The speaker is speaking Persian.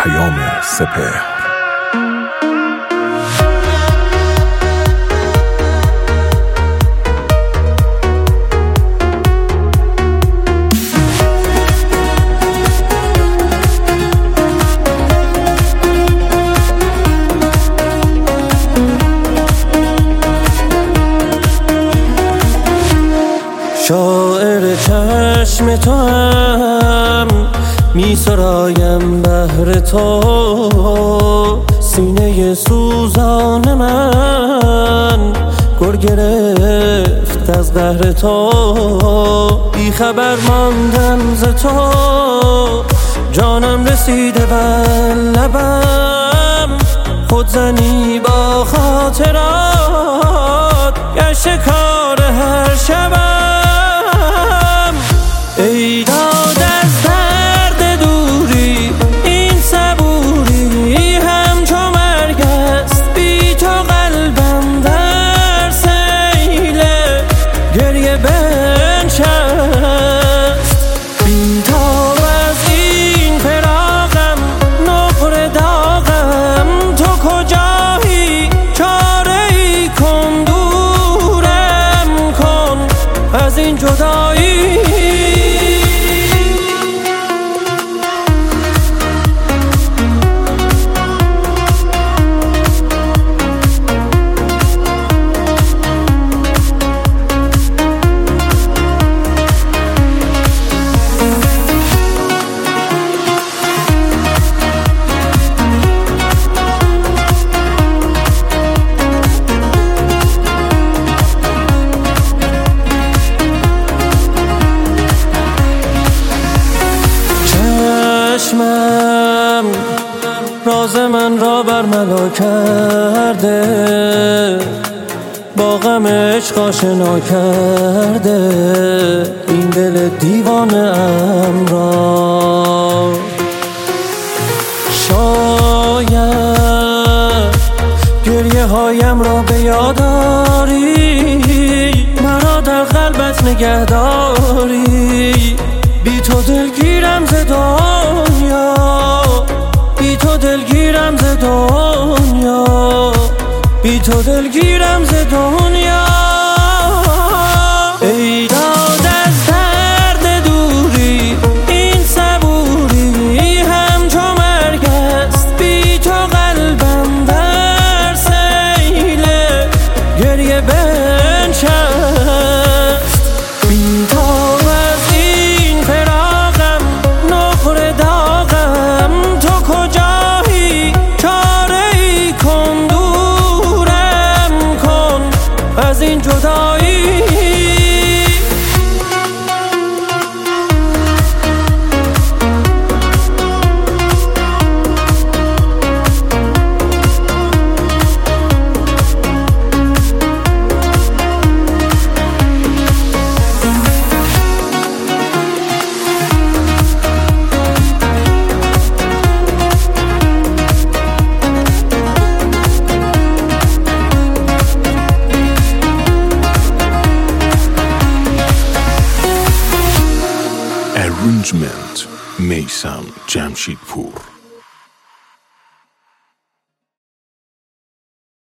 پیام سپهر. شاعر چشم تو هم می سرایم بهر تو، سینه سوزان من گر گرفت از قهر تو. بی خبر ماندم ز تو، جانم رسیده بر لبم، خودزنی با خاطرات گشت کار هر شبم. ای داد از درد دوری این صبوری، همچو مرگ است بی تو قلبم در سیل گریه بنشست. بی تاب از این فراقم نقره داغم، تو کجایی چاره ای کن دورم کن از این جدایی. چشمم راز من را برملا کرده، با غم عشق آشنا کرده این دل دیوانه ام را. شاید گریه هایم را به یاد آری، مرا در قلبت نگهداری. بی تو دلگیرم ز دنیا، بی تو دلگیرم ز دنیا، بی تو دلگیرم ز دنیا. ای داد از درد دوری این صبوری، همچو مرگ است بی تو قلبم در سیل گریه بنشست. بی تاب از این فراقم نقره داغم، تو کجایی چاره ای کن دورم کن از این جدایی. Arrangement میثم جمشیدپور.